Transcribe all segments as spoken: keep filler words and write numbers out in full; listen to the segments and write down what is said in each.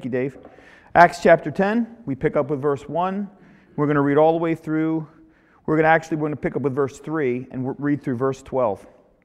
you, Dave. Acts chapter ten, we pick up with verse one. We're going to read all the way through. We're going to actually we're going to pick up with verse three and read through verse twelve.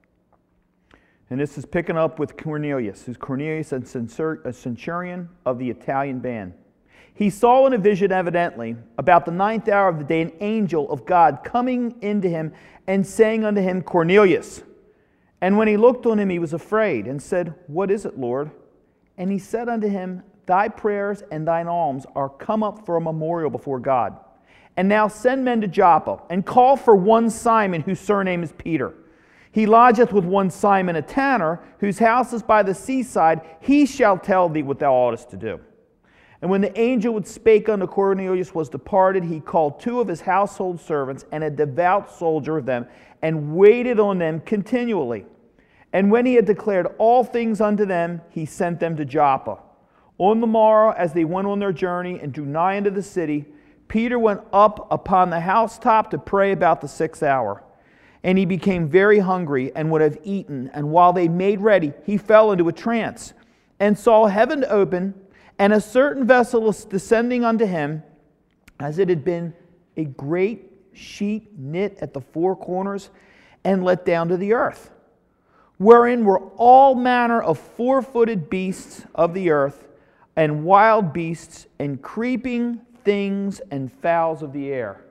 And this is picking up with Cornelius, who's Cornelius, a centurion of the Italian band. He saw in a vision, evidently, about the ninth hour of the day, an angel of God coming into him and saying unto him, Cornelius. And when he looked on him, he was afraid and said, What is it, Lord? And he said unto him, Thy prayers and thine alms are come up for a memorial before God. And now send men to Joppa, and call for one Simon, whose surname is Peter. He lodgeth with one Simon a tanner, whose house is by the seaside. He shall tell thee what thou oughtest to do. And when the angel which spake unto Cornelius was departed, he called two of his household servants, and a devout soldier of them, and waited on them continually. And when he had declared all things unto them, he sent them to Joppa. On the morrow, as they went on their journey and drew nigh unto the city, Peter went up upon the housetop to pray about the sixth hour. And he became very hungry and would have eaten. And while they made ready, he fell into a trance, and saw heaven open, and a certain vessel descending unto him, as it had been a great sheet knit at the four corners, and let down to the earth, wherein were all manner of four-footed beasts of the earth, and wild beasts, and creeping things, and fowls of the air.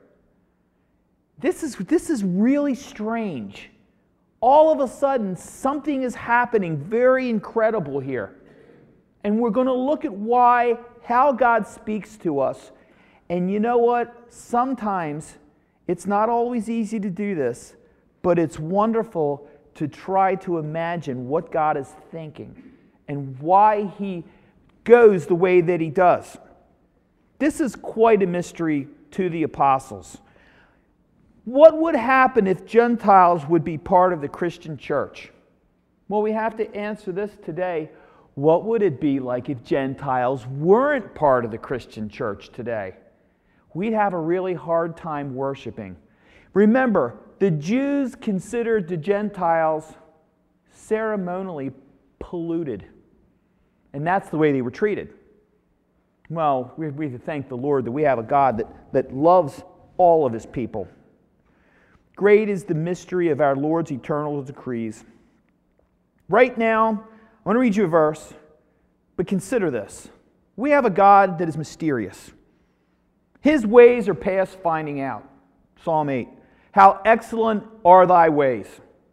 This is, this is really strange. All of a sudden, something is happening very incredible here. And we're going to look at why, how God speaks to us. And you know what? Sometimes it's not always easy to do this, but it's wonderful to try to imagine what God is thinking and why He goes the way that He does. This is quite a mystery to the apostles. What would happen if Gentiles would be part of the Christian church? Well, we have to answer this today. What would it be like if Gentiles weren't part of the Christian church today? We'd have a really hard time worshiping. Remember, the Jews considered the Gentiles ceremonially polluted. And that's the way they were treated. Well, we, we thank the Lord that we have a God that, that loves all of His people. Great is the mystery of our Lord's eternal decrees. Right now, I want to read you a verse, but consider this. We have a God that is mysterious. His ways are past finding out. Psalm eight. How excellent are thy ways.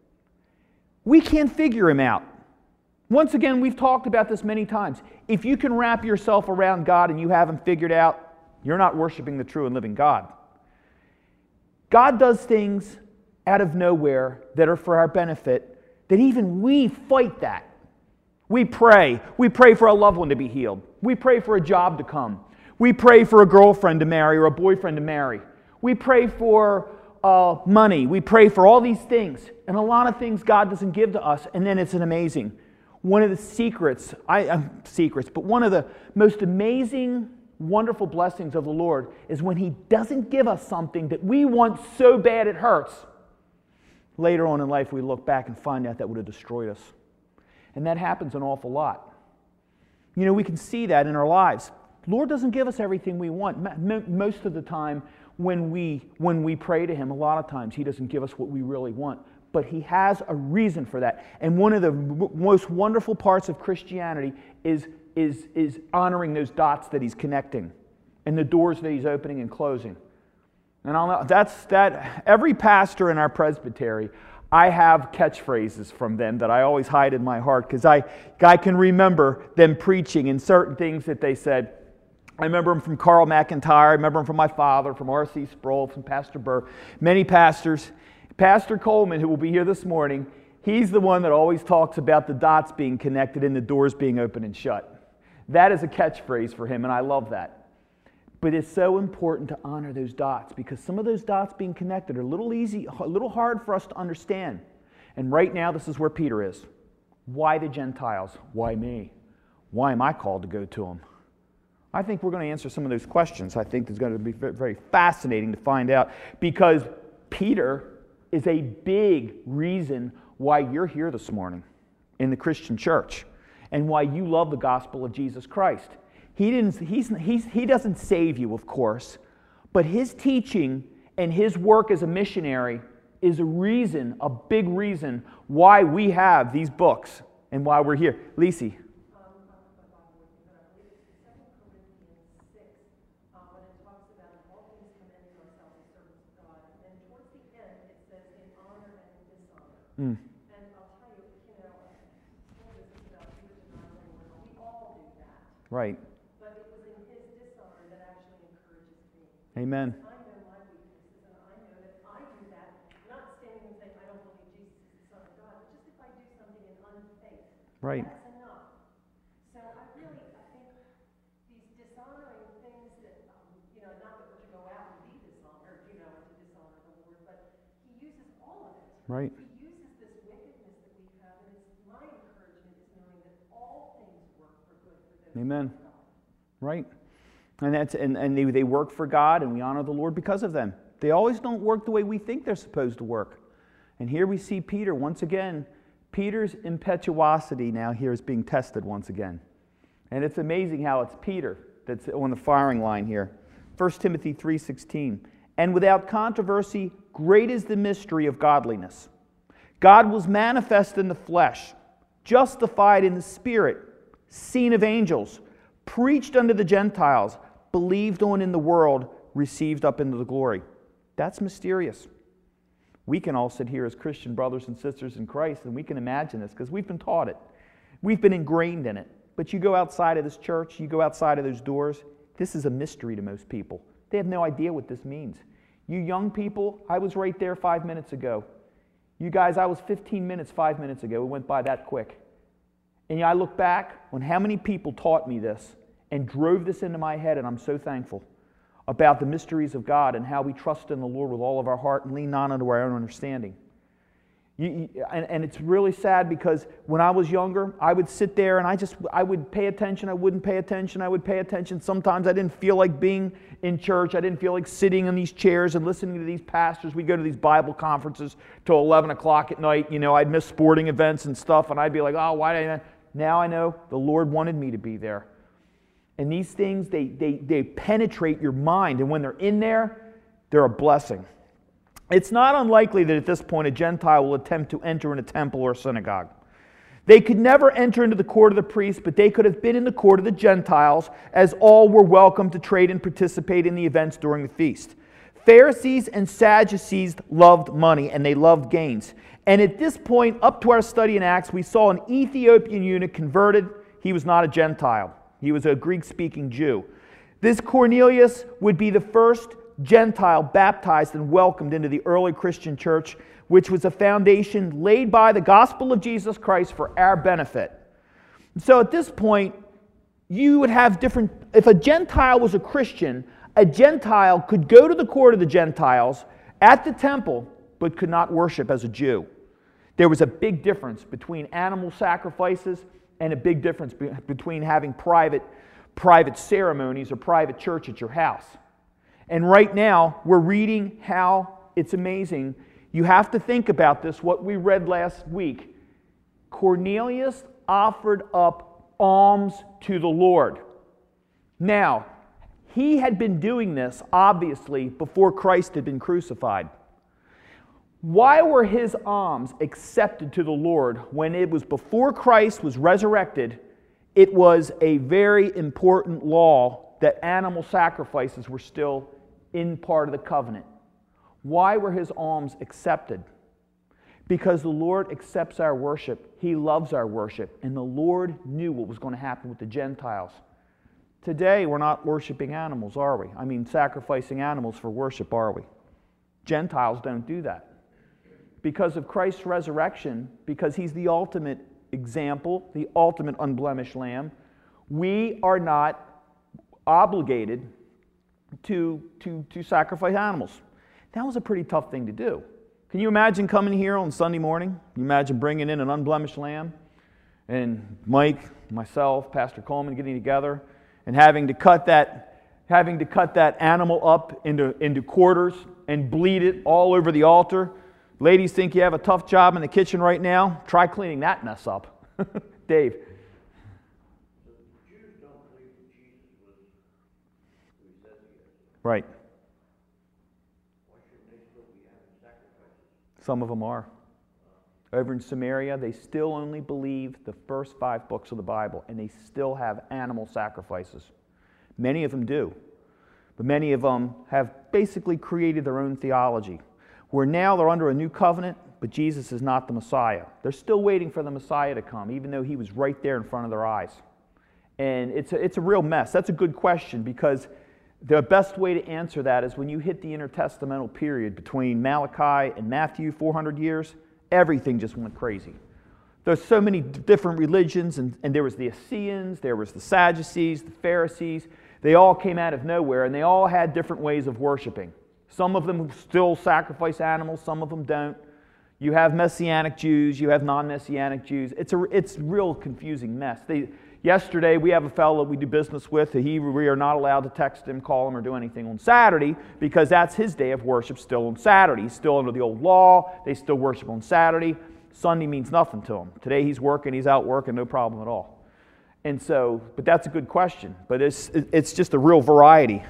We can't figure Him out. Once again, we've talked about this many times. If you can wrap yourself around God and you haven't figured out, you're not worshiping the true and living God. God does things out of nowhere that are for our benefit, that even we fight that. We pray. We pray for a loved one to be healed. We pray for a job to come. We pray for a girlfriend to marry or a boyfriend to marry. We pray for uh, money. We pray for all these things. And a lot of things God doesn't give to us, and then it's an amazing. One of the secrets, I, uh, secrets, but one of the most amazing, wonderful blessings of the Lord is when He doesn't give us something that we want so bad it hurts. Later on in life, we look back and find out that would have destroyed us. And that happens an awful lot. You know, we can see that in our lives. The Lord doesn't give us everything we want. Most of the time, when we, when we pray to Him, a lot of times He doesn't give us what we really want. But He has a reason for that. And one of the most wonderful parts of Christianity is, is, is honoring those dots that He's connecting and the doors that He's opening and closing. And I'll know, that's that. Every pastor in our presbytery, I have catchphrases from them that I always hide in my heart because I, I can remember them preaching and certain things that they said. I remember them from Carl McIntyre. I remember them from my father, from R C Sproul, from Pastor Burr. Many pastors. Pastor Coleman, who will be here this morning, he's the one that always talks about the dots being connected and the doors being open and shut. That is a catchphrase for him, and I love that. But it's so important to honor those dots because some of those dots being connected are a little easy, a little hard for us to understand. And right now, this is where Peter is. Why the Gentiles? Why me? Why am I called to go to them? I think we're going to answer some of those questions. I think it's going to be very fascinating to find out because Peter is a big reason why you're here this morning in the Christian church and why you love the gospel of Jesus Christ. He, didn't, he's, he's, he doesn't save you, of course, but his teaching and his work as a missionary is a reason, a big reason, why we have these books and why we're here. Lisi. Mm. And I'll tell you, you know, all this is about Peter denying when we all do that. Right. But it was in his dishonor that actually encourages me. Amen. I know my weaknesses, and I know that I do that, not standing and saying, I don't believe Jesus is the Son of God, but just if I do something in unfaith, Right. that's enough. So I really, I think these dishonoring things that, um, you know, not that we're to go out and be dishonored, you know, and to dishonor the Lord, but he uses all of it. Right. He uses this wickedness that we have, and it's my encouragement is knowing that all things work for good for those Amen. who love God. Right. And that's and, and they, they work for God, and we honor the Lord because of them. They always don't work the way we think they're supposed to work. And here we see Peter once again. Peter's impetuosity now here is being tested once again. And it's amazing how it's Peter that's on the firing line here. First Timothy three sixteen. And without controversy, great is the mystery of godliness. God was manifest in the flesh, justified in the spirit, seen of angels, preached unto the Gentiles, believed on in the world, received up into the glory. That's mysterious. We can all sit here as Christian brothers and sisters in Christ, and we can imagine this because we've been taught it. We've been ingrained in it. But you go outside of this church, you go outside of those doors, this is a mystery to most people. They have no idea what this means. You young people, I was right there five minutes ago. You guys, I was fifteen minutes five minutes ago. It went by that quick. And I look back on how many people taught me this and drove this into my head, and I'm so thankful about the mysteries of God and how we trust in the Lord with all of our heart and lean not unto our own understanding. You, you, and, and it's really sad because when I was younger, I would sit there and I just, I would pay attention, I wouldn't pay attention, I would pay attention. Sometimes I didn't feel like being in church. I didn't feel like sitting in these chairs and listening to these pastors. We'd go to these Bible conferences till eleven o'clock at night. You know, I'd miss sporting events and stuff, and I'd be like, oh, why did I? Now I know the Lord wanted me to be there. And these things, they, they, they penetrate your mind, and when they're in there, they're a blessing. It's not unlikely that at this point a Gentile will attempt to enter in a temple or a synagogue. They could never enter into the court of the priests, but they could have been in the court of the Gentiles, as all were welcome to trade and participate in the events during the feast. Pharisees and Sadducees loved money, and they loved gains. And at this point, up to our study in Acts, we saw an Ethiopian eunuch converted. He was not a Gentile. He was a Greek-speaking Jew. This Cornelius would be the first Gentile baptized and welcomed into the early Christian church, which was a foundation laid by the gospel of Jesus Christ for our benefit. So at this point, you would have different... If a Gentile was a Christian, a Gentile could go to the court of the Gentiles at the temple, but could not worship as a Jew. There was a big difference between animal sacrifices and a big difference be- between having private, private ceremonies or private church at your house. And right now, we're reading how it's amazing. You have to think about this, what we read last week. Cornelius offered up alms to the Lord. Now, he had been doing this, obviously, before Christ had been crucified. Why were his alms accepted to the Lord when it was before Christ was resurrected? It was a very important law that animal sacrifices were still in part of the covenant. Why were his alms accepted? Because the Lord accepts our worship. He loves our worship. And the Lord knew what was going to happen with the Gentiles. Today, we're not worshiping animals, are we? I mean, sacrificing animals for worship, are we? Gentiles don't do that. Because of Christ's resurrection, because he's the ultimate example, the ultimate unblemished lamb, we are not obligated to, to, to sacrifice animals. That was a pretty tough thing to do. Can you imagine coming here on Sunday morning? Can you imagine bringing in an unblemished lamb? And Mike, myself, Pastor Coleman getting together and having to cut that, having to cut that animal up into, into quarters and bleed it all over the altar. Ladies think you have a tough job in the kitchen right now? Try cleaning that mess up. Dave. The Jews don't believe that Jesus Right. Why shouldn't they still be having sacrifices? Some of them are. Over in Samaria, they still only believe the first five books of the Bible, and they still have animal sacrifices. Many of them do. But many of them have basically created their own theology, where now they're under a new covenant, but Jesus is not the Messiah. They're still waiting for the Messiah to come, even though he was right there in front of their eyes. And it's a, it's a real mess. That's a good question, because the best way to answer that is when you hit the intertestamental period between Malachi and Matthew, four hundred years, everything just went crazy. There's so many different religions, and, and there was the Essenes, there was the Sadducees, the Pharisees. They all came out of nowhere, and they all had different ways of worshiping. Some of them still sacrifice animals, some of them don't. You have Messianic Jews, you have non-Messianic Jews. It's a it's a real confusing mess. They, yesterday, we have a fellow we do business with. He, we are not allowed to text him, call him, or do anything on Saturday because that's his day of worship still on Saturday. He's still under the old law. They still worship on Saturday. Sunday means nothing to him. Today he's working, he's out working, no problem at all. And so, but that's a good question. But it's, it's just a real variety.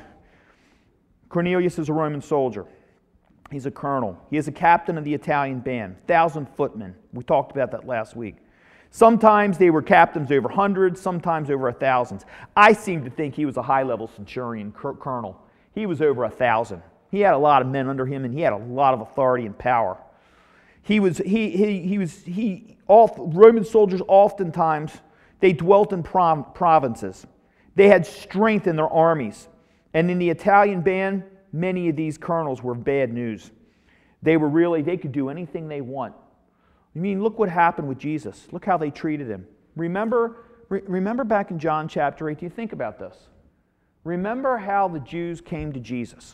Cornelius is a Roman soldier. He's a colonel. He is a captain of the Italian band, thousand footmen. We talked about that last week. Sometimes they were captains over hundreds, sometimes over thousands. I seem to think he was a high-level centurion, colonel. He was over a thousand. He had a lot of men under him, and he had a lot of authority and power. He was he he he was he. All Roman soldiers oftentimes they dwelt in prov- provinces. They had strength in their armies, and in the Italian band, many of these colonels were bad news. They were really they could do anything they want. I mean, look what happened with Jesus. Look how they treated him. Remember, re- remember back in John chapter eight, do you think about this? Remember how the Jews came to Jesus.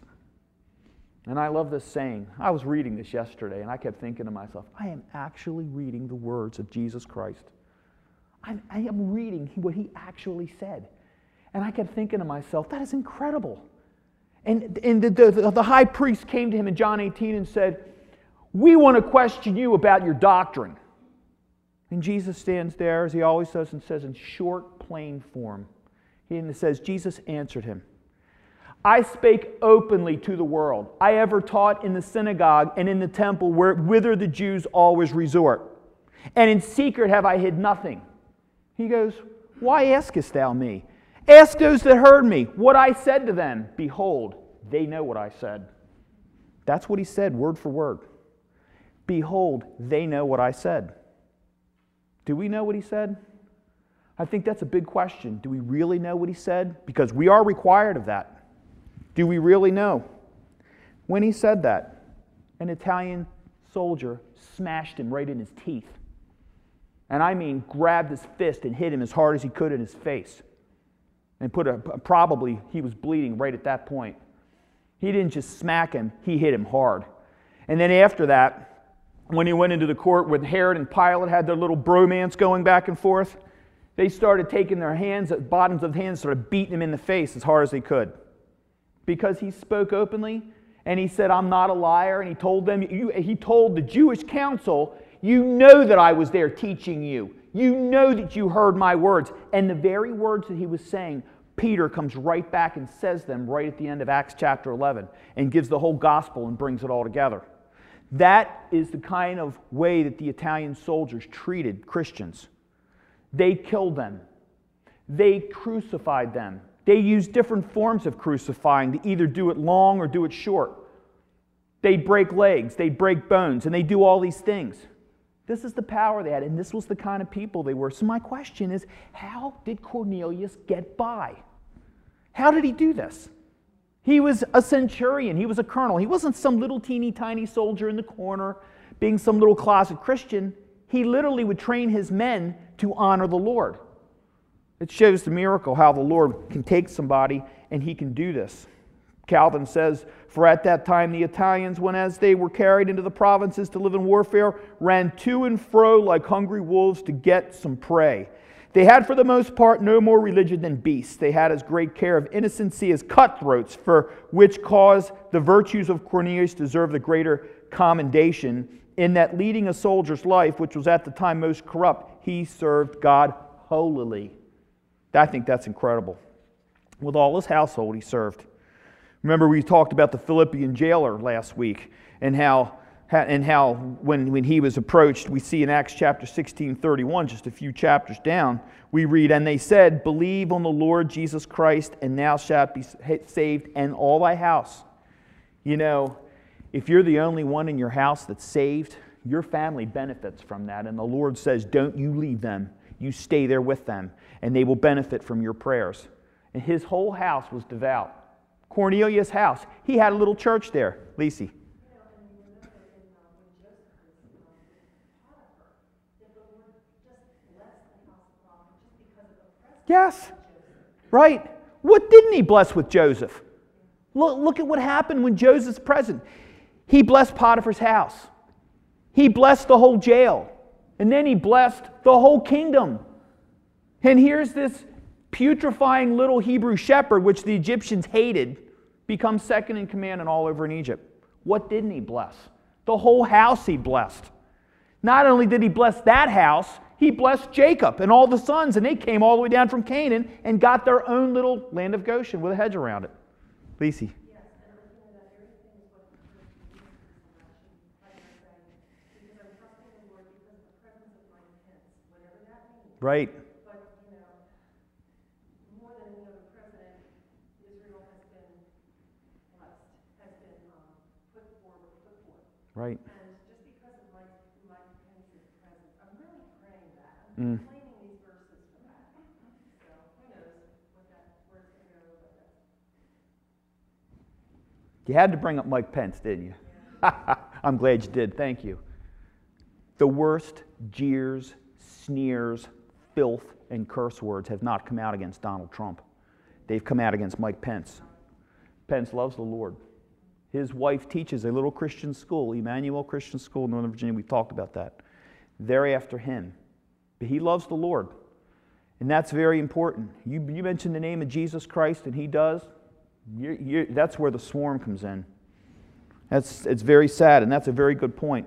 And I love this saying. I was reading this yesterday, and I kept thinking to myself, I am actually reading the words of Jesus Christ. I, I am reading what he actually said. And I kept thinking to myself, that is incredible. And, and the, the, the high priest came to him in John eighteen and said, we want to question you about your doctrine. And Jesus stands there, as he always does, and says in short, plain form. He says, Jesus answered him, I spake openly to the world. I ever taught in the synagogue and in the temple where, whither the Jews always resort. And in secret have I hid nothing. He goes, why askest thou me? Ask those that heard me what I said to them. Behold, they know what I said. That's what he said, word for word. Behold, they know what I said. Do we know what he said? I think that's a big question. Do we really know what he said? Because we are required of that. Do we really know? When he said that, an Italian soldier smashed him right in his teeth. And I mean, grabbed his fist and hit him as hard as he could in his face. And put a, probably he was bleeding right at that point. He didn't just smack him, he hit him hard. And then after that, when he went into the court with Herod and Pilate had their little bromance going back and forth, they started taking their hands, at bottoms of hands, started beating him in the face as hard as they could. Because he spoke openly, and he said, I'm not a liar, and he told them, you, he told the Jewish council, you know that I was there teaching you. You know that you heard my words. And the very words that he was saying, Peter comes right back and says them right at the end of Acts chapter eleven and gives the whole gospel and brings it all together. That is the kind of way that the Italian soldiers treated Christians. They killed them. They crucified them. They used different forms of crucifying to either do it long or do it short. They'd break legs, they'd break bones, and they do all these things. This is the power they had, and this was the kind of people they were. So my question is, how did Cornelius get by? How did he do this? He was a centurion. He was a colonel. He wasn't some little teeny tiny soldier in the corner being some little closet Christian. He literally would train his men to honor the Lord. It shows the miracle how the Lord can take somebody and he can do this. Calvin says, for at that time the Italians, when as they were carried into the provinces to live in warfare, ran to and fro like hungry wolves to get some prey. They had for the most part no more religion than beasts. They had as great care of innocency as cutthroats, for which cause the virtues of Cornelius deserve the greater commendation, in that leading a soldier's life, which was at the time most corrupt, he served God holily. I think that's incredible. With all his household he served. Remember, we talked about the Philippian jailer last week and how, and how when, when he was approached, we see in Acts chapter sixteen thirty-one, just a few chapters down, we read, "And they said, Believe on the Lord Jesus Christ, and thou shalt be saved, and all thy house." You know, if you're the only one in your house that's saved, your family benefits from that. And the Lord says, don't you leave them. You stay there with them, and they will benefit from your prayers. And his whole house was devout. Cornelius' house, he had a little church there. Lisi. Yes, right. What didn't he bless with Joseph? Look, look at what happened when Joseph's present. He blessed Potiphar's house. He blessed the whole jail. And then he blessed the whole kingdom. And here's this putrefying little Hebrew shepherd, which the Egyptians hated, becomes second in command and all over in Egypt. What didn't he bless? The whole house he blessed. Not only did he bless that house, he blessed Jacob and all the sons, and they came all the way down from Canaan and got their own little land of Goshen with a hedge around it. Lisi. Right. But, you know, more than any other president, Israel has been blessed, has been um, put forward, put forth. Right. And just because of Mike, Mike Pence's presence, I'm really praying that. I'm Mm. claiming these verses for that. So who knows what that, where it's going to go, but that's... You had to bring up Mike Pence, didn't you? Yeah. I'm glad you did. Thank you. The worst jeers, sneers, filth, and curse words have not come out against Donald Trump. They've come out against Mike Pence. Pence loves the Lord. His wife teaches a little Christian school, Emmanuel Christian School in Northern Virginia. We've talked about that. They're after him. But he loves the Lord. And that's very important. You, you mention the name of Jesus Christ, and he does. You're, you're, that's where the swarm comes in. That's, it's very sad, and that's a very good point.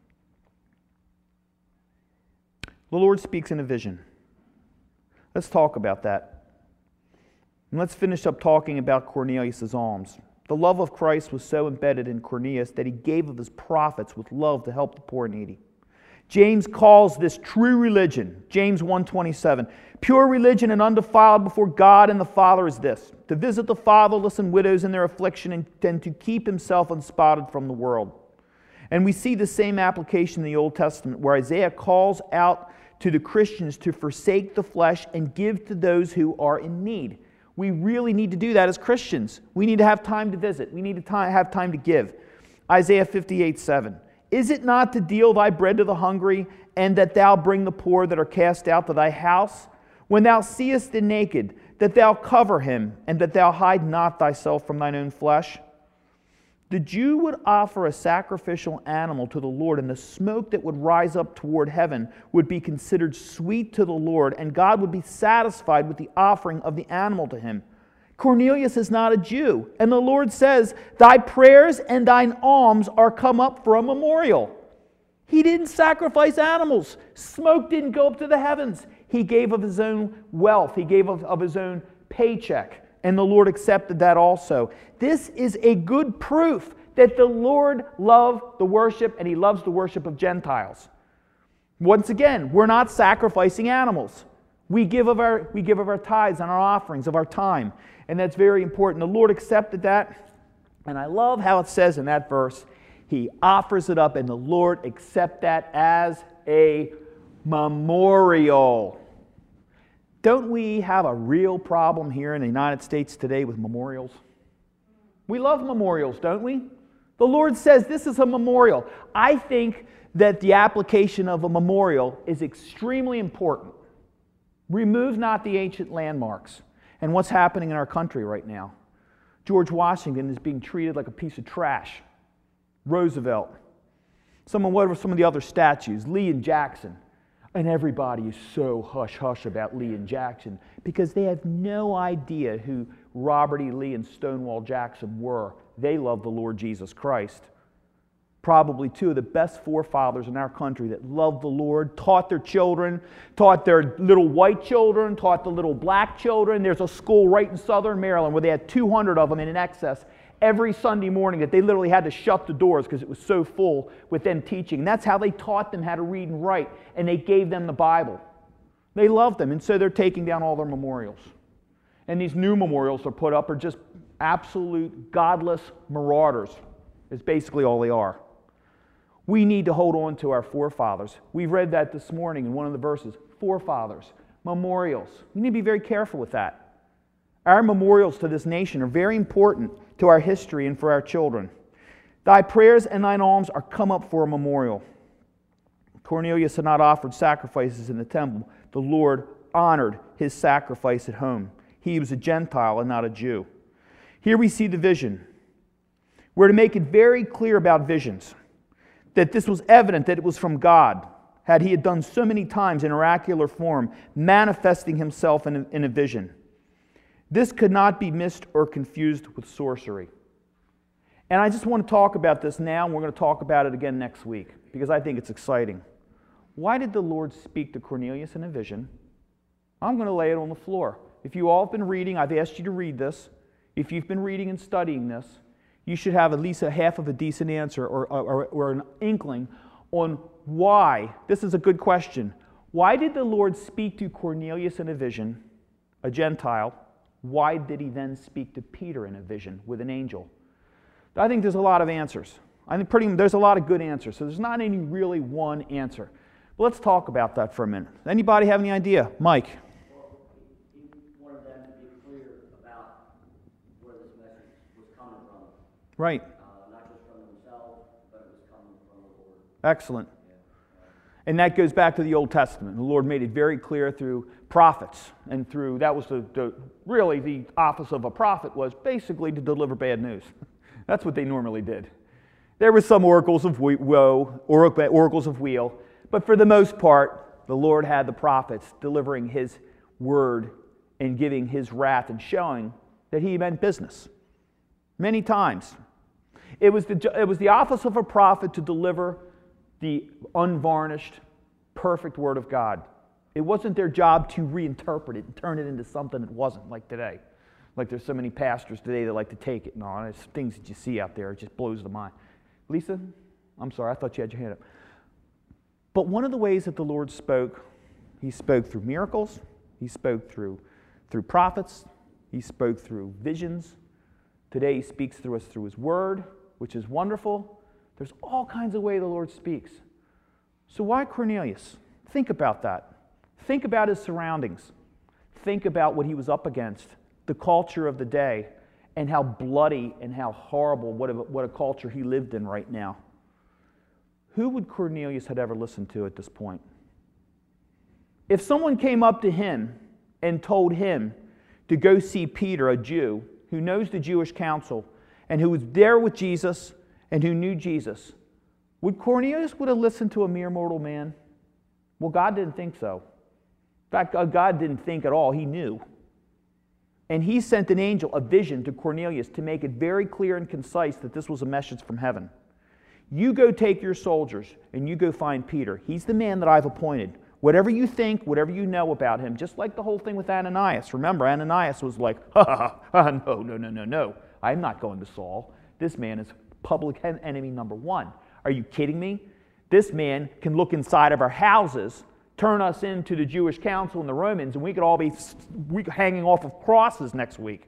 The Lord speaks in a vision. Let's talk about that. And let's finish up talking about Cornelius' alms. The love of Christ was so embedded in Cornelius that he gave of his profits with love to help the poor and needy. James calls this true religion, James one twenty-seven. Pure religion and undefiled before God and the Father is this, to visit the fatherless and widows in their affliction and, and to keep himself unspotted from the world. And we see the same application in the Old Testament where Isaiah calls out to the Christians to forsake the flesh and give to those who are in need. We really need to do that as Christians. We need to have time to visit. We need to time, have time to give. Isaiah fifty-eight seven. Is it not to deal thy bread to the hungry, and that thou bring the poor that are cast out to thy house? When thou seest the naked, that thou cover him, and that thou hide not thyself from thine own flesh? The Jew would offer a sacrificial animal to the Lord, and the smoke that would rise up toward heaven would be considered sweet to the Lord, and God would be satisfied with the offering of the animal to him. Cornelius is not a Jew, and the Lord says, thy prayers and thine alms are come up for a memorial. He didn't sacrifice animals. Smoke didn't go up to the heavens. He gave of his own wealth. He gave of, of his own paycheck. And the Lord accepted that also. This is a good proof that the Lord loved the worship, and he loves the worship of Gentiles. Once again, we're not sacrificing animals. We give of our, we give of our tithes and our offerings, of our time. And that's very important. The Lord accepted that. And I love how it says in that verse, he offers it up, and the Lord accepts that as a memorial. Don't we have a real problem here in the United States today with memorials? We love memorials, don't we? The Lord says this is a memorial. I think that the application of a memorial is extremely important. Remove not the ancient landmarks. And what's happening in our country right now? George Washington is being treated like a piece of trash. Roosevelt. Some of, what were some of the other statues? Lee and Jackson. And everybody is so hush-hush about Lee and Jackson because they have no idea who Robert E. Lee and Stonewall Jackson were. They love the Lord Jesus Christ. probably two of the best forefathers in our country that loved the Lord, taught their children, taught their little white children, taught the little black children. There's a school right in southern Maryland where they had two hundred of them in excess every Sunday morning that they literally had to shut the doors because it was so full with them teaching. And that's how they taught them how to read and write, and they gave them the Bible. They loved them, and so they're taking down all their memorials. And these new memorials are put up are just absolute godless marauders, is basically all they are. We need to hold on to our forefathers. We read that this morning in one of the verses. Forefathers, memorials. We need to be very careful with that. Our memorials to this nation are very important to our history and for our children. Thy prayers and thine alms are come up for a memorial. Cornelius had not offered sacrifices in the temple. The Lord honored his sacrifice at home. He was a Gentile and not a Jew. Here we see the vision. We're to make it very clear about visions, that this was evident that it was from God, had he had done so many times in oracular form, manifesting himself in a, in a vision. This could not be missed or confused with sorcery. And I just want to talk about this now, and we're going to talk about it again next week, because I think it's exciting. Why did the Lord speak to Cornelius in a vision? I'm going to lay it on the floor. If you all have been reading, I've asked you to read this. If you've been reading and studying this, you should have at least a half of a decent answer or, or, or an inkling on why. This is a good question. Why did the Lord speak to Cornelius in a vision, a Gentile? Why did he then speak to Peter in a vision with an angel? I think there's a lot of answers. I think pretty, there's a lot of good answers. So there's not any really one answer. But let's talk about that for a minute. Anybody have any idea? Mike? Well, he wanted them to be clear about where this message was coming from. Right. Uh, not just from themselves, but it was coming from the Lord. Excellent. And that goes back to the Old Testament. The Lord made it very clear through prophets and through, that was the, the really the office of a prophet was basically to deliver bad news. That's what they normally did. There were some oracles of woe, oracles of weal, but for the most part, the Lord had the prophets delivering his word and giving his wrath and showing that he meant business. Many times. It was the, it was the office of a prophet to deliver the unvarnished, perfect Word of God. It wasn't their job to reinterpret it and turn it into something it wasn't, like today. Like there's so many pastors today that like to take it and all. There's things that you see out there, it just blows the mind. Lisa, I'm sorry, I thought you had your hand up. But one of the ways that the Lord spoke, he spoke through miracles, he spoke through, through prophets, he spoke through visions. Today he speaks through us through his Word, which is wonderful. There's all kinds of ways the Lord speaks. So why Cornelius? Think about that. Think about his surroundings. Think about what he was up against, the culture of the day, and how bloody and how horrible, what a, what a culture he lived in right now. Who would Cornelius had ever listened to at this point? If someone came up to him and told him to go see Peter, a Jew, who knows the Jewish council, and who was there with Jesus, and who knew Jesus, would Cornelius would have listened to a mere mortal man? Well, God didn't think so. In fact, God didn't think at all. He knew. And he sent an angel, a vision to Cornelius to make it very clear and concise that this was a message from heaven. You go take your soldiers and you go find Peter. He's the man that I've appointed. Whatever you think, whatever you know about him, just like the whole thing with Ananias. Remember, Ananias was like, ha ha ha, no, no, no, no, no. I'm not going to Saul. This man is public enemy number one. Are you kidding me? This man can look inside of our houses, turn us into the Jewish council and the Romans, and we could all be hanging off of crosses next week.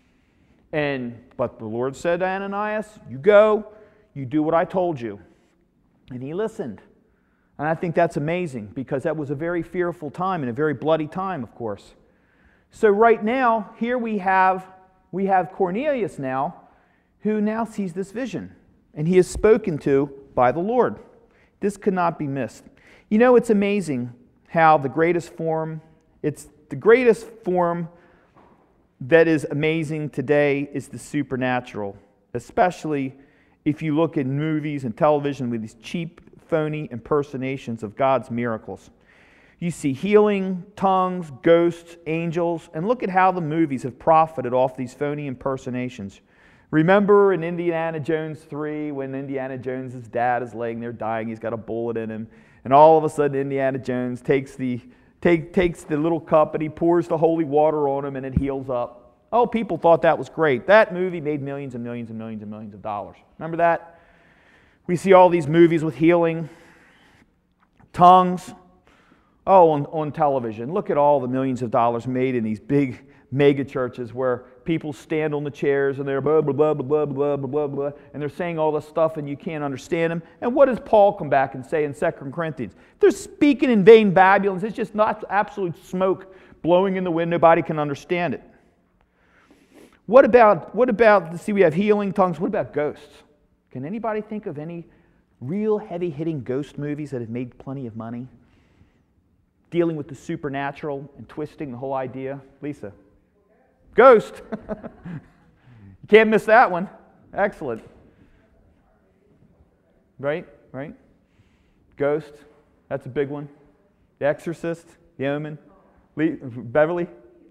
And but the Lord said to Ananias, you go, you do what I told you. And he listened. And I think that's amazing because that was a very fearful time and a very bloody time, of course. So right now, here we have, we have Cornelius now, who now sees this vision. And he is spoken to by the Lord. This could not be missed. You know, it's amazing how the greatest form, it's the greatest form that is amazing today is the supernatural, especially if you look at movies and television with these cheap, phony impersonations of God's miracles. You see healing, tongues, ghosts, angels, and look at how the movies have profited off these phony impersonations. Remember in Indiana Jones three when Indiana Jones' dad is laying there dying, he's got a bullet in him, and all of a sudden Indiana Jones takes the, take, takes the little cup and he pours the holy water on him and it heals up. Oh, people thought that was great. That movie made millions and millions and millions and millions of dollars. Remember that? We see all these movies with healing, tongues. Oh, on, on television. Look at all the millions of dollars made in these big mega churches where people stand on the chairs and they're blah, blah, blah, blah, blah, blah, blah, blah, and they're saying all this stuff and you can't understand them. And what does Paul come back and say in Second Corinthians? They're speaking in vain babblings. It's just not absolute smoke blowing in the wind. Nobody can understand it. What about, what about, see, we have healing, tongues. What about ghosts? Can anybody think of any real heavy-hitting ghost movies that have made plenty of money? Dealing with the supernatural and twisting the whole idea. Lisa? Ghost. You can't miss that one. Excellent. Right? Right? Ghost. That's a big one. The Exorcist. The Omen. Le- Beverly?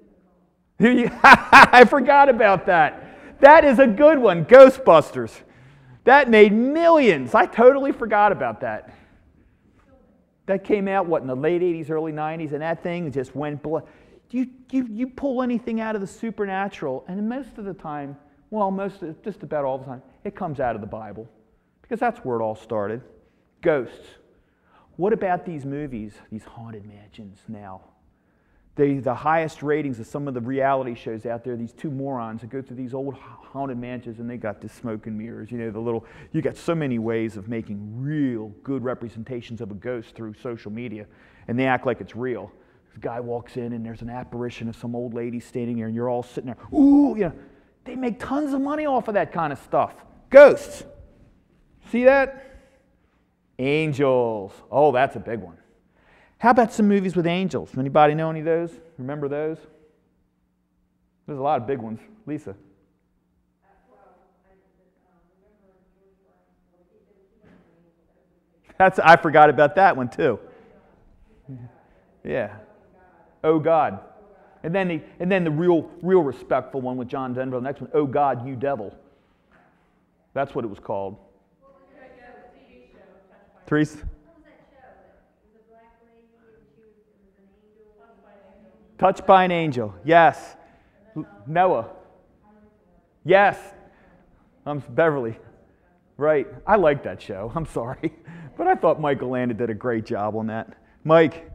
I forgot about that. That is a good one. Ghostbusters. That made millions. I totally forgot about that. That came out, what, in the late eighties, early nineties, and that thing just went... Bl- you, you, you pull anything out of the supernatural, and most of the time, well, most of, just about all the time, it comes out of the Bible, because that's where it all started. Ghosts. What about these movies, these haunted mansions now? They, the highest ratings of some of the reality shows out there, these two morons that go through these old haunted mansions and they got the smoke and mirrors, you know, the little, you got so many ways of making real good representations of a ghost through social media, and they act like it's real. This guy walks in and there's an apparition of some old lady standing there and you're all sitting there, ooh, you know, they make tons of money off of that kind of stuff. Ghosts. See that? Angels. Oh, that's a big one. How about some movies with angels? Anybody know any of those? Remember those? There's a lot of big ones. Lisa? That's, I forgot about that one too. Yeah. Oh God. And then the, and then the real, real respectful one with John Denver. The next one, Oh God, You Devil. That's what it was called. Therese? Touched by an Angel. Yes. Noah. Yes. I'm Beverly. Right. I like that show. I'm sorry. But I thought Michael Landon did a great job on that. Mike.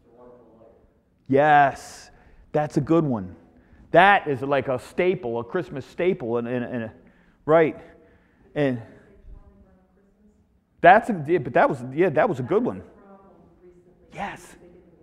Yes. That's a good one. That is like a staple, a Christmas staple. In, in, in a, right. And that's a, yeah, but that was yeah, that was a good one. Yes.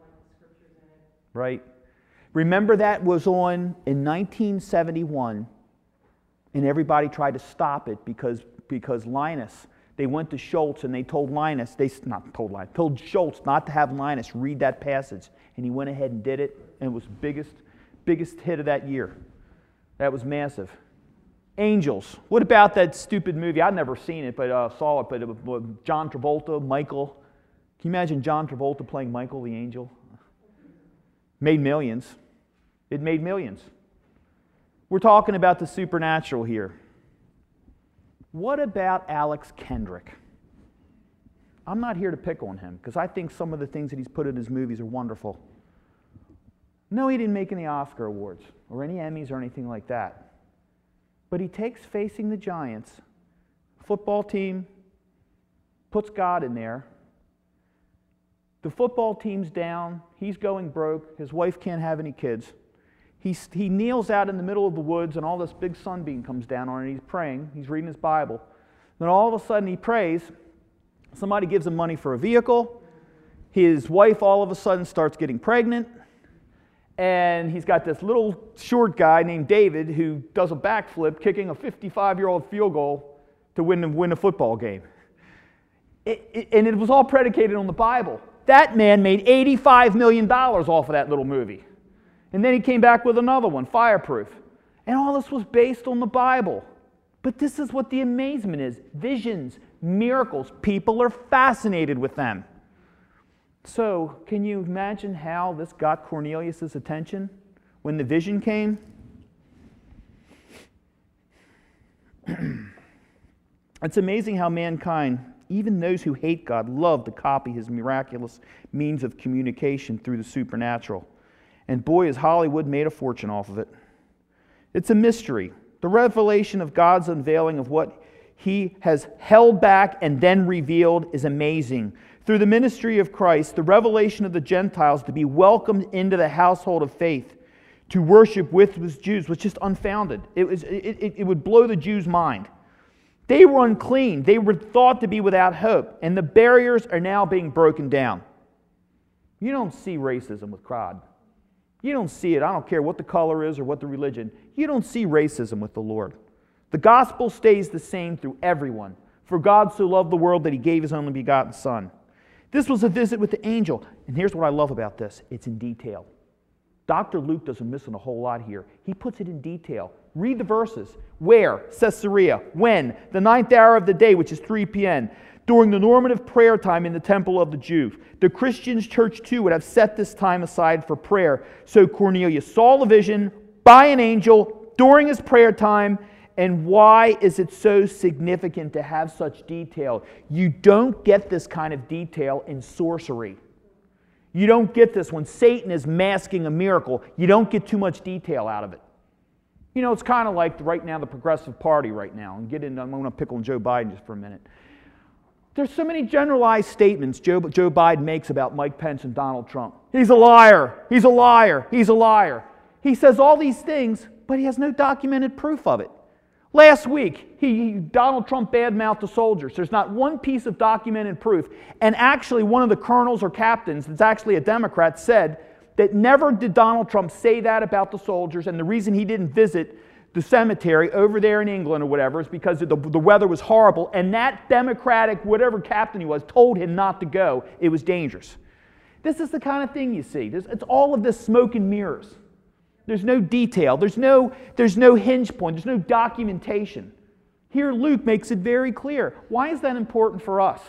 Right. Remember that was on in nineteen seventy-one, and everybody tried to stop it because because Linus, they went to Schultz and they told Linus, they not told Linus, told Schultz not to have Linus read that passage, and he went ahead and did it, and it was the biggest, biggest hit of that year. That was massive. Angels. What about that stupid movie? I've never seen it, but uh, saw it. But it was John Travolta, Michael. Can you imagine John Travolta playing Michael the Angel? Made millions. It made millions. We're talking about the supernatural here. What about Alex Kendrick? I'm not here to pick on him because I think some of the things that he's put in his movies are wonderful. No, he didn't make any Oscar awards or any Emmys or anything like that. But he takes Facing the Giants, football team, puts God in there. The football team's down. He's going broke. His wife can't have any kids. He's, he kneels out in the middle of the woods, and all this big sunbeam comes down on it. He's praying. He's reading his Bible. Then all of a sudden he prays. Somebody gives him money for a vehicle. His wife all of a sudden starts getting pregnant. And he's got this little short guy named David who does a backflip, kicking a fifty-five-year-old field goal to win, win a football game. It, it, and it was all predicated on the Bible. That man made eighty-five million dollars off of that little movie. And then he came back with another one, Fireproof. And all this was based on the Bible. But this is what the amazement is. Visions, miracles. People are fascinated with them. So, can you imagine how this got Cornelius' attention when the vision came? It's amazing how mankind, even those who hate God, love to copy his miraculous means of communication through the supernatural. And boy, has Hollywood made a fortune off of it. It's a mystery. The revelation of God's unveiling of what he has held back and then revealed is amazing. Through the ministry of Christ, the revelation of the Gentiles to be welcomed into the household of faith, to worship with the Jews, was just unfounded. It, was, it, it, it would blow the Jews' mind. They were unclean. They were thought to be without hope. And the barriers are now being broken down. You don't see racism with God. You don't see it. I don't care what the color is or what the religion. You don't see racism with the Lord. The gospel stays the same through everyone. For God so loved the world that he gave his only begotten Son. This was a visit with the angel. And here's what I love about this. It's in detail. Doctor Luke doesn't miss a whole lot here. He puts it in detail. Read the verses. Where? Caesarea. When? The ninth hour of the day, which is three p.m. During the normative prayer time in the temple of the Jews. The Christians' church too would have set this time aside for prayer. So Cornelius saw the vision by an angel during his prayer time. And why is it so significant to have such detail? You don't get this kind of detail in sorcery. You don't get this when Satan is masking a miracle. You don't get too much detail out of it. You know, it's kind of like right now the Progressive Party right now. And get into, I'm going to pick on Joe Biden just for a minute. There's so many generalized statements Joe, Joe Biden makes about Mike Pence and Donald Trump. He's a liar. He's a liar. He's a liar. He says all these things, but he has no documented proof of it. Last week, he, Donald Trump badmouthed the soldiers. There's not one piece of documented proof. And actually, one of the colonels or captains, that's actually a Democrat, said that never did Donald Trump say that about the soldiers, and the reason he didn't visit the cemetery over there in England or whatever is because the, the weather was horrible, and that Democratic, whatever captain he was, told him not to go. It was dangerous. This is the kind of thing you see. There's, it's all of this smoke and mirrors. There's no detail. There's no, there's no hinge point. There's no documentation. Here Luke makes it very clear. Why is that important for us?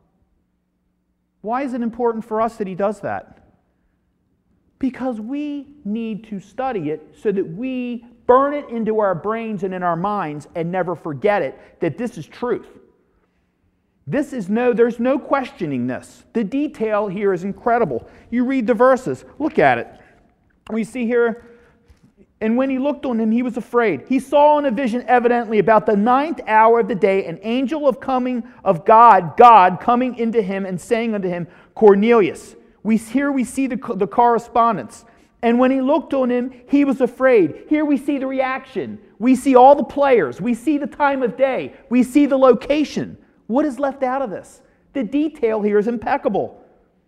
Why is it important for us that he does that? Because we need to study it so that we burn it into our brains and in our minds and never forget it, that this is truth. This is no, there's no questioning this. The detail here is incredible. You read the verses. Look at it. We see here, and when he looked on him, he was afraid. He saw in a vision evidently about the ninth hour of the day, an angel of coming of God, God coming into him and saying unto him, Cornelius. We, here we see the, the correspondence. And when he looked on him, he was afraid. Here we see the reaction. We see all the players. We see the time of day. We see the location. What is left out of this? The detail here is impeccable.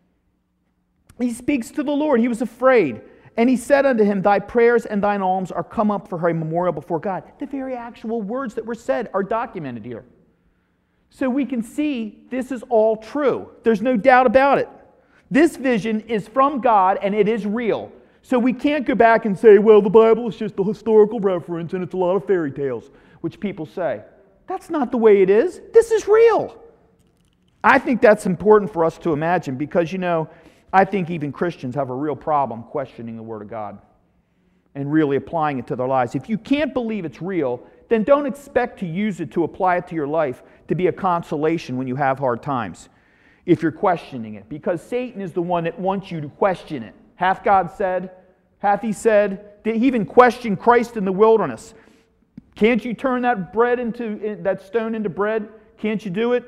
He speaks to the Lord. He was afraid. And he said unto him, thy prayers and thine alms are come up for a memorial before God. The very actual words that were said are documented here. So we can see this is all true. There's no doubt about it. This vision is from God and it is real. So we can't go back and say, well, the Bible is just a historical reference and it's a lot of fairy tales, which people say. That's not the way it is. This is real. I think that's important for us to imagine because, you know, I think even Christians have a real problem questioning the Word of God and really applying it to their lives. If you can't believe it's real, then don't expect to use it to apply it to your life to be a consolation when you have hard times, if you're questioning it. Because Satan is the one that wants you to question it. Hath God said? Hath he said? Did he even question Christ in the wilderness? Can't you turn that bread into that stone into bread? Can't you do it?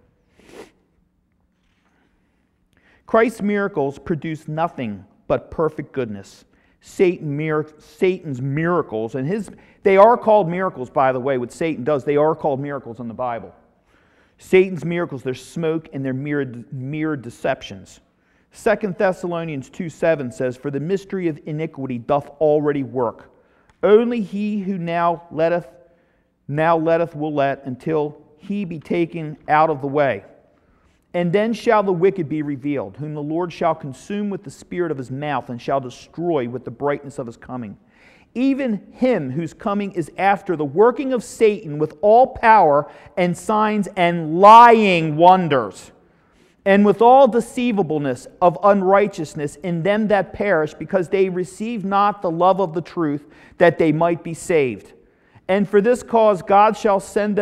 Christ's miracles produce nothing but perfect goodness. Satan mir- Satan's miracles, and his they are called miracles, by the way, what Satan does, they are called miracles in the Bible. Satan's miracles, they're smoke and they're mere, mere deceptions. Second Thessalonians two seven says, for the mystery of iniquity doth already work. Only he who now letteth, now letteth will let, until he be taken out of the way. And then shall the wicked be revealed, whom the Lord shall consume with the spirit of his mouth, and shall destroy with the brightness of his coming. Even him whose coming is after the working of Satan with all power and signs and lying wonders, and with all deceivableness of unrighteousness in them that perish, because they receive not the love of the truth, that they might be saved. And for this cause God shall send them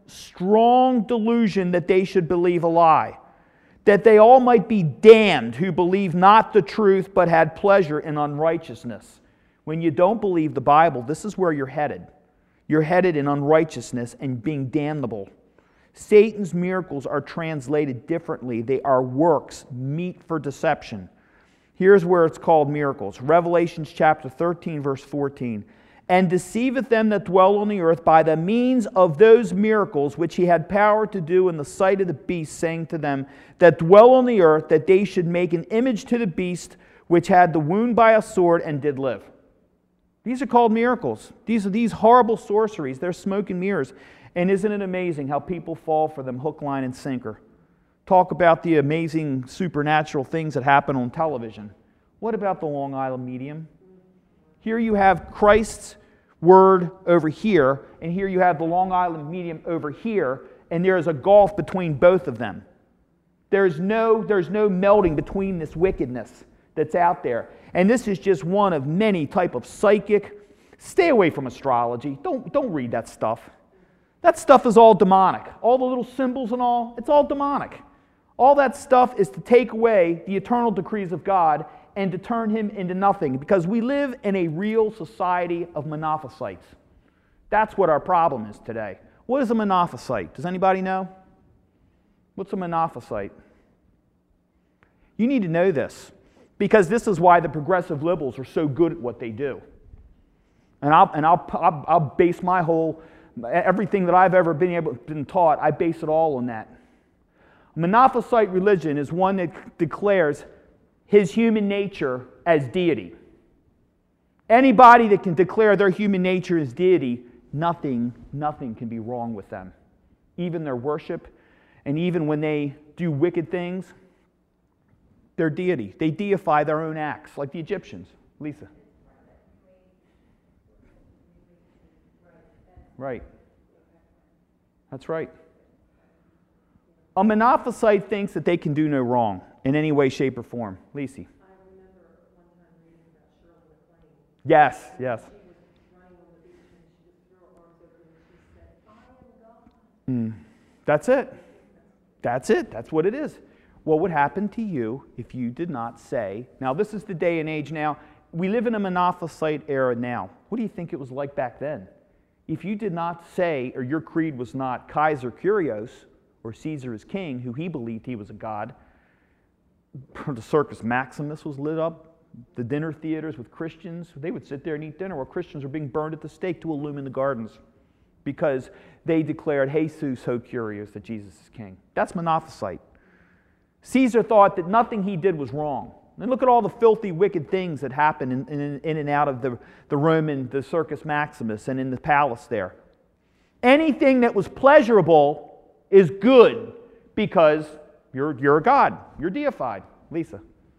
strong delusion that they should believe a lie, that they all might be damned who believe not the truth but had pleasure in unrighteousness. When you don't believe the Bible, this is where you're headed. You're headed in unrighteousness and being damnable. Satan's miracles are translated differently. They are works, meat for deception. Here's where it's called miracles. Revelation chapter thirteen, verse fourteen. And deceiveth them that dwell on the earth by the means of those miracles which he had power to do in the sight of the beast, saying to them that dwell on the earth, that they should make an image to the beast which had the wound by a sword and did live. These are called miracles. These are these horrible sorceries. They're smoke and mirrors. And isn't it amazing how people fall for them hook, line, and sinker? Talk about the amazing supernatural things that happen on television. What about the Long Island medium? Here you have Christ's word over here, and here you have the Long Island medium over here, and there is a gulf between both of them. There's no, there's no melding between this wickedness that's out there. And this is just one of many type of psychic. Stay away from astrology. Don't, don't read that stuff. That stuff is all demonic. All the little symbols and all, it's all demonic. All that stuff is to take away the eternal decrees of God and to turn him into nothing, because we live in a real society of monophysites. That's what our problem is today. What is a monophysite? Does anybody know? What's a monophysite? You need to know this, because this is why the progressive liberals are so good at what they do. And I'll, and I'll, I'll, I'll base my whole, everything that I've ever been able been taught, I base it all on that. A monophysite religion is one that declares his human nature as deity. Anybody that can declare their human nature as deity, nothing, nothing can be wrong with them. Even their worship, and even when they do wicked things, they're deity. They deify their own acts, like the Egyptians. Lisa. Right. That's right. A monophysite thinks that they can do no wrong in any way, shape, or form. Lisi. I remember one time reading about Shirley MacLaine. Yes, yes. She was running on the beach and she just threw her arms open and she said, I am God. Mm. That's it. That's it. That's what it is. What would happen to you if you did not say, now this is the day and age now, we live in a monophysite era now. What do you think it was like back then? If you did not say, or your creed was not Kaiser Kyrios, or Caesar is king, who he believed he was a god, the Circus Maximus was lit up, the dinner theaters with Christians, they would sit there and eat dinner while Christians were being burned at the stake to illumine the gardens because they declared Jesus ho Kyrios, that Jesus is king. That's monophysite. Caesar thought that nothing he did was wrong. And look at all the filthy, wicked things that happened in, in, in and out of the, the Roman, the Circus Maximus, and in the palace there. Anything that was pleasurable is good because you're, you're a god. You're deified. Lisa.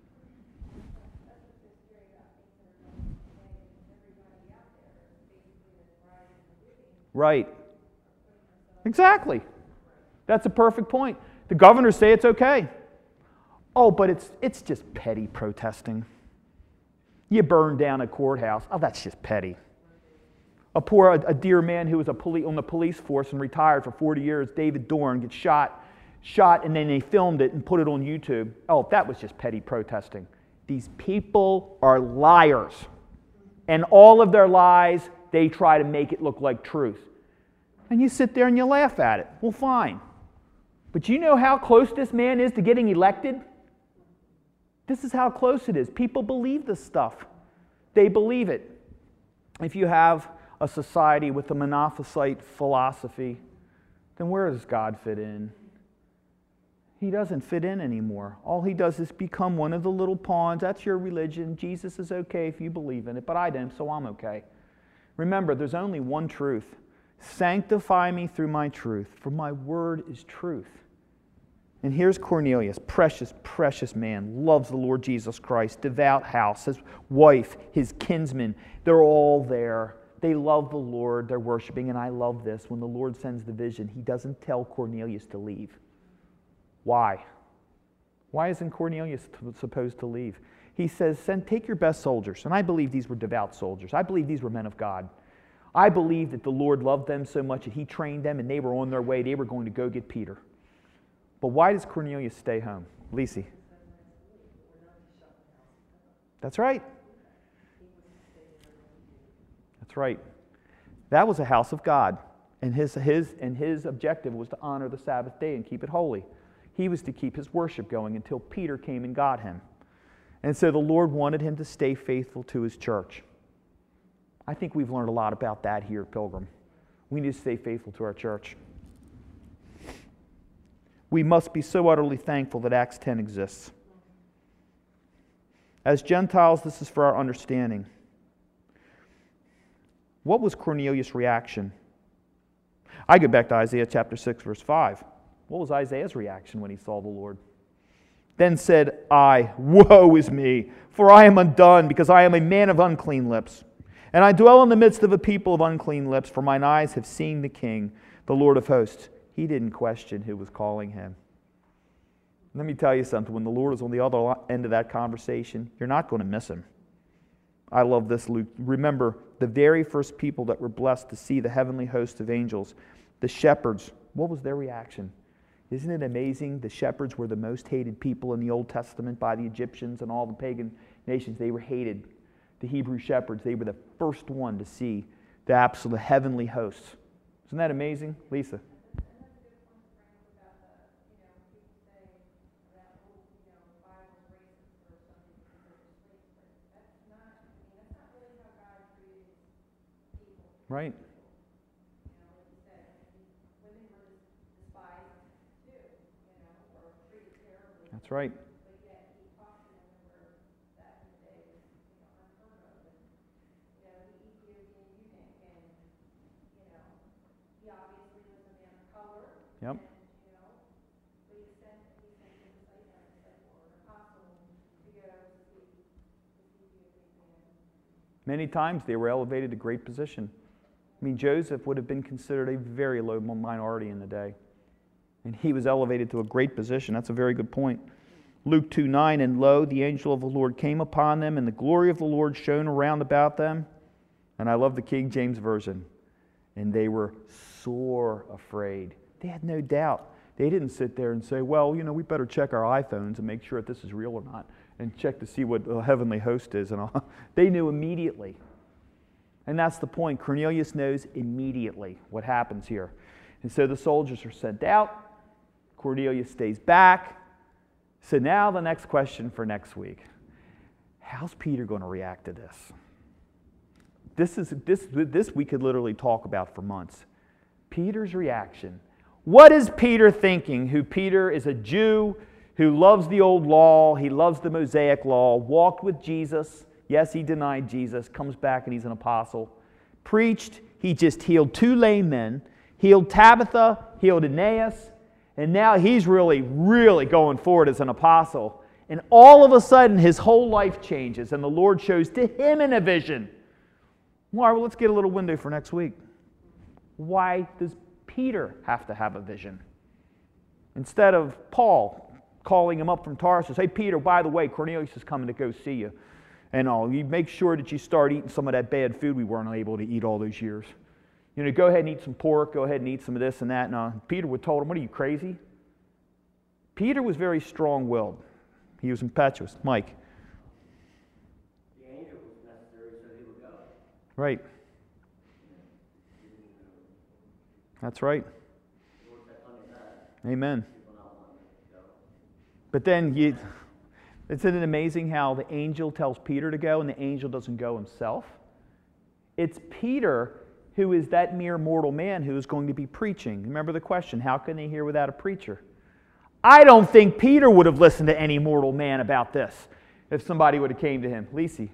Right. Exactly. That's a perfect point. The governors say it's okay. Oh, but it's, it's just petty protesting. You burn down a courthouse. Oh, that's just petty. A poor, a, a dear man who was a poli- on the police force and retired for forty years, David Dorn, gets shot, shot, and then they filmed it and put it on YouTube. Oh, that was just petty protesting. These people are liars. And all of their lies, they try to make it look like truth. And you sit there and you laugh at it. Well, fine. But you know how close this man is to getting elected? This is how close it is. People believe this stuff. They believe it. If you have a society with a monophysite philosophy, then where does God fit in? He doesn't fit in anymore. All he does is become one of the little pawns. That's your religion. Jesus is okay if you believe in it, but I don't, so I'm okay. Remember, there's only one truth. Sanctify me through my truth, for my word is truth. And here's Cornelius, precious, precious man, loves the Lord Jesus Christ, devout house, his wife, his kinsmen. They're all there. They love the Lord. They're worshiping. And I love this. When the Lord sends the vision, he doesn't tell Cornelius to leave. Why? Why isn't Cornelius supposed to leave? He says, Send, take your best soldiers. And I believe these were devout soldiers. I believe these were men of God. I believe that the Lord loved them so much that he trained them and they were on their way. They were going to go get Peter. But why does Cornelius stay home? Lisi. That's right. That's right. That was a house of God. And his, his, and his objective was to honor the Sabbath day and keep it holy. He was to keep his worship going until Peter came and got him. And so the Lord wanted him to stay faithful to his church. I think we've learned a lot about that here at Pilgrim. We need to stay faithful to our church. We must be so utterly thankful that Acts ten exists. As Gentiles, this is for our understanding. What was Cornelius' reaction? I go back to Isaiah chapter six, verse five. What was Isaiah's reaction when he saw the Lord? Then said I, woe is me, for I am undone, because I am a man of unclean lips. And I dwell in the midst of a people of unclean lips, for mine eyes have seen the King, the Lord of hosts. He didn't question who was calling him. Let me tell you something. When the Lord is on the other end of that conversation, you're not going to miss him. I love this, Luke. Remember, the very first people that were blessed to see the heavenly host of angels, the shepherds, what was their reaction? Isn't it amazing? The shepherds were the most hated people in the Old Testament by the Egyptians and all the pagan nations. They were hated. The Hebrew shepherds, they were the first one to see the absolute heavenly hosts. Isn't that amazing? Lisa? Right. That's right. Yep. Many times they were elevated to great position. I mean, Joseph would have been considered a very low minority in the day. And he was elevated to a great position. That's a very good point. Luke two nine, and lo, the angel of the Lord came upon them, and the glory of the Lord shone around about them. And I love the King James Version. And they were sore afraid. They had no doubt. They didn't sit there and say, well, you know, we better check our iPhones and make sure that this is real or not, and check to see what the heavenly host is and all. They knew immediately. And that's the point. Cornelius knows immediately what happens here. And so the soldiers are sent out. Cornelius stays back. So now the next question for next week. How's Peter going to react to this? This is this this we could literally talk about for months. Peter's reaction. What is Peter thinking? Who Peter is a Jew who loves the old law, he loves the Mosaic law, walked with Jesus. Yes, he denied Jesus, comes back and he's an apostle. Preached, he just healed two lame men, healed Tabitha, healed Aeneas, and now he's really, really going forward as an apostle. And all of a sudden, his whole life changes, and the Lord shows to him in a vision. All right, well, let's get a little window for next week. Why does Peter have to have a vision? Instead of Paul calling him up from Tarsus, hey, Peter, by the way, Cornelius is coming to go see you. And all, you make sure that you start eating some of that bad food we weren't able to eat all those years. You know, go ahead and eat some pork, go ahead and eat some of this and that. And uh, Peter would told him, what are you, crazy? Peter was very strong-willed. He was impetuous. Mike. The angel was necessary so he would go. Right. That's right. Amen. But then, you, isn't it amazing how the angel tells Peter to go and the angel doesn't go himself? It's Peter who is that mere mortal man who is going to be preaching. Remember the question, how can they hear without a preacher? I don't think Peter would have listened to any mortal man about this if somebody would have came to him. Lisi.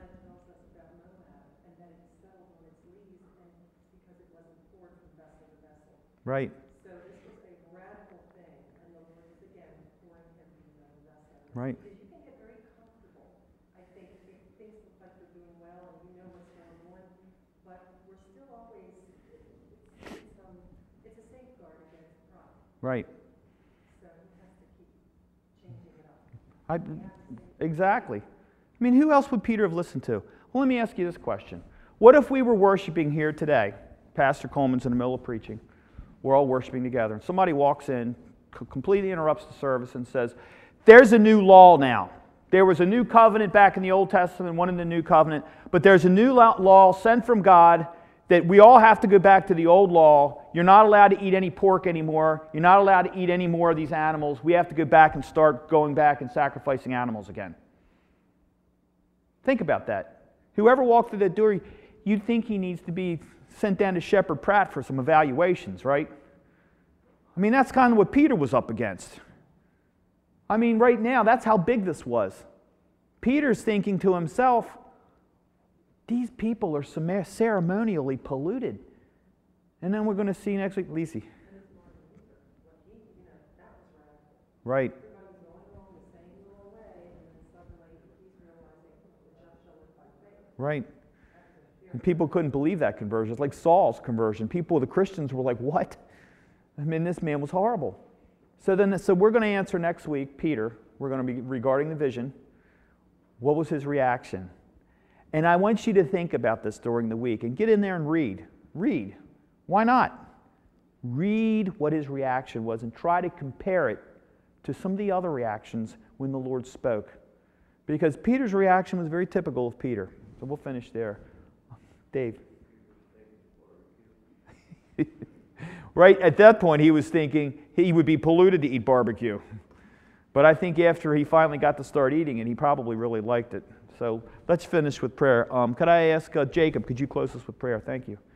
Right. So this was a radical thing, and the Lord is again pouring him into that vessel. Right. Because you can get very comfortable. I think if things look like they're doing well and you know what's going on, but we're still always, it's, it's, um, it's a safeguard against pride. Right. So he has to keep changing it up. I, exactly. I mean, who else would Peter have listened to? Well, let me ask you this question. What if we were worshiping here today? Pastor Coleman's in the middle of preaching. We're all worshiping together. And somebody walks in, completely interrupts the service and says, there's a new law now. There was a new covenant back in the Old Testament, one in the New Covenant, but there's a new law sent from God that we all have to go back to the old law. You're not allowed to eat any pork anymore. You're not allowed to eat any more of these animals. We have to go back and start going back and sacrificing animals again. Think about that. Whoever walked through that door, you'd think he needs to be sent down to Shepherd Pratt for some evaluations, right? I mean, that's kind of what Peter was up against. I mean, right now, that's how big this was. Peter's thinking to himself, these people are ceremonially polluted. And then we're going to see next week, Lisi. Right. Right. And people couldn't believe that conversion. It's like Saul's conversion. People, the Christians, were like, what? I mean, this man was horrible. So then, so we're going to answer next week, Peter. We're going to be regarding the vision. What was his reaction? And I want you to think about this during the week and get in there and read. Read. Why not? Read what his reaction was and try to compare it to some of the other reactions when the Lord spoke. Because Peter's reaction was very typical of Peter. So we'll finish there. Dave. Right at that point, he was thinking he would be polluted to eat barbecue. But I think after he finally got to start eating it, he probably really liked it. So let's finish with prayer. Um, could I ask uh, Jacob, could you close us with prayer? Thank you.